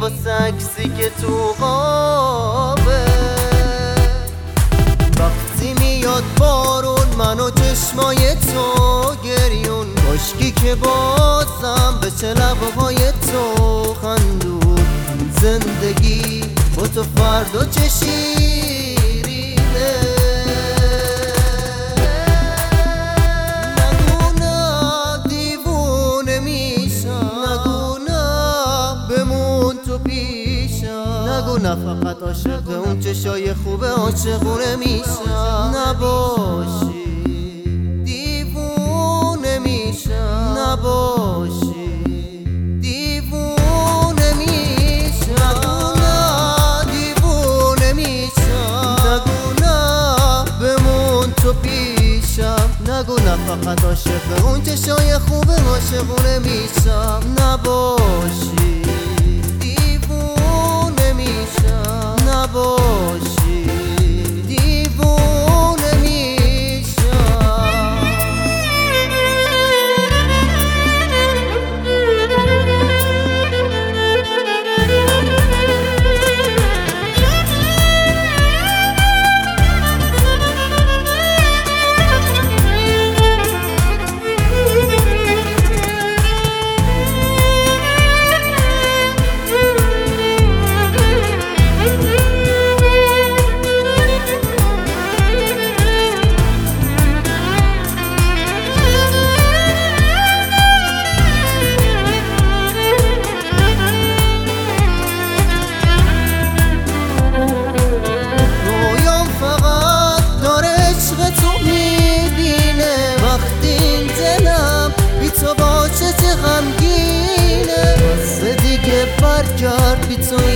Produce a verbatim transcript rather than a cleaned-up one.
واسه عکسی که تو قابه. وقتی میاد بارون من و چشمای تو گریون، کاشکی که بازم بشه لبهای تو خندون. زندگی با تو فردا چه شیرینه. نگو نه دیوونه میشم، نگو نه بمون تو پیشم، نگو نه فقط عاشق اون چشای خوبه عاشقونه میشم. نباشی دیوونه میشم، نباشی دیوونه میشم. نگو نه دیوونه میشم، نگو نه بمون تو پیشم، نگو نه فقط عاشق اون چشای خوبه عاشقونه میشم. نباشی دیوونه میشم، نباشی دیوونه میشم. غمگینه واسه دیگه برگرد بی تو